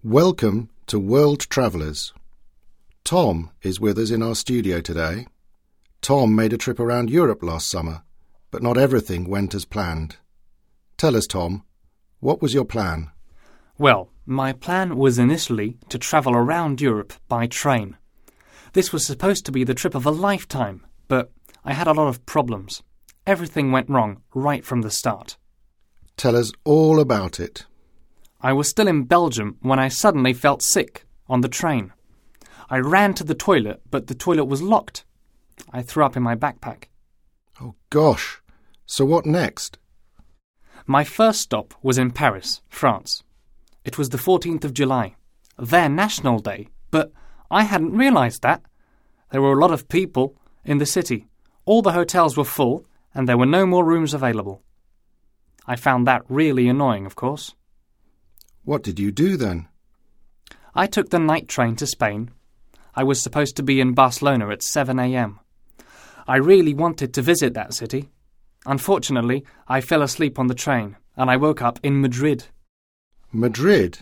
Welcome to World Travellers. Tom is with us in our studio today. Tom made a trip around Europe last summer, but not everything went as planned. Tell us, Tom, what was your plan? Well, my plan was initially to travel around Europe by train. This was supposed to be the trip of a lifetime, but I had a lot of problems. Everything went wrong right from the start. Tell us all about it. I was still in Belgium when I suddenly felt sick on the train. I ran to the toilet, but the toilet was locked. I threw up in my backpack. Oh gosh, so what next? My first stop was in Paris, France. It was the 14th of July, their national day, but I hadn't realised that. There were a lot of people in the city. All the hotels were full, and there were no more rooms available. I found that really annoying, of course. What did you do then? I took the night train to Spain. I was supposed to be in Barcelona at 7 a.m. I really wanted to visit that city. Unfortunately, I fell asleep on the train, and I woke up in Madrid. Madrid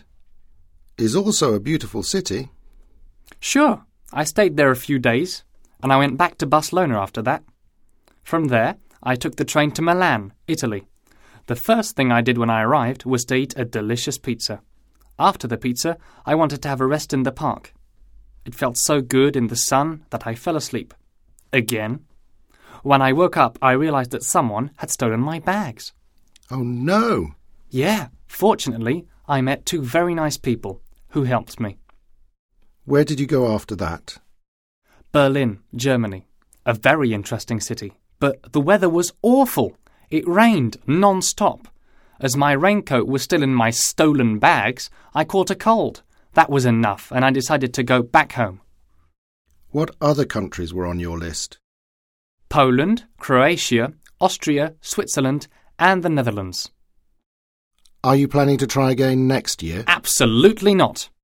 is also a beautiful city. Sure, I stayed there a few days, and I went back to Barcelona after that. From there, I took the train to Milan, Italy. The first thing I did when I arrived was to eat a delicious pizza. After the pizza, I wanted to have a rest in the park. It felt so good in the sun that I fell asleep. Again. When I woke up, I realised that someone had stolen my bags. Oh no! Yeah, fortunately, I met two very nice people who helped me. Where did you go after that? Berlin, Germany. A very interesting city. But the weather was awful. It rained non-stop. As my raincoat was still in my stolen bags, I caught a cold. That was enough, and I decided to go back home. What other countries were on your list? Poland, Croatia, Austria, Switzerland, and the Netherlands. Are you planning to try again next year? Absolutely not.